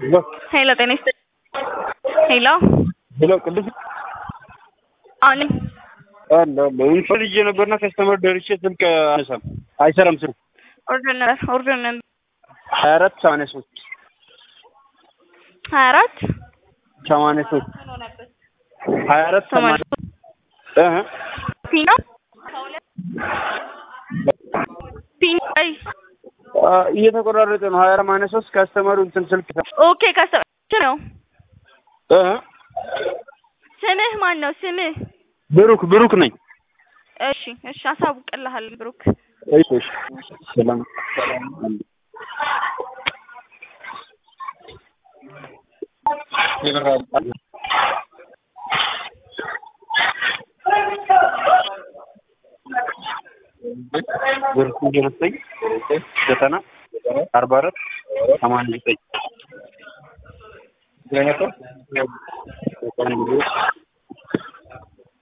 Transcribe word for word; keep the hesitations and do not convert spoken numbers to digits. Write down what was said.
ሄሎ ጤና ይስጥልኝ። ሄሎ ሄሎ ቅዱስ አሁን አለ አለ ኢንፎርጅ ነበርና ከስተመር ደርሼ ስልክ አነሳም አይሰራም ስልክ ኦርደር ነበር ኦርደር ነበር ሀያ አራት ሰማንያ ሶስት ሀያ አራት ሰማንያ ሶስት ሀያ አራት ሰማንያ እህ ፒና ፒና አይ እየተቆራረጠ ነው ሀያ አራት ሰማንያ ሶስት ከስተመሩ እንትን ስልክ ኦኬ ከስተመር ነው እህ ስምህ ማን ነው ስምህ? ብሩክ ብሩክ ነኝ። እሺ እሺ አሳውቅልሃል ብሩክ። እሺ እሺ ሰላም ሰላም ይበራል ብሩክ ይገርሰኝ ዘጠና አርባ አራት ሰማንያ ዘጠኝ ገነቶ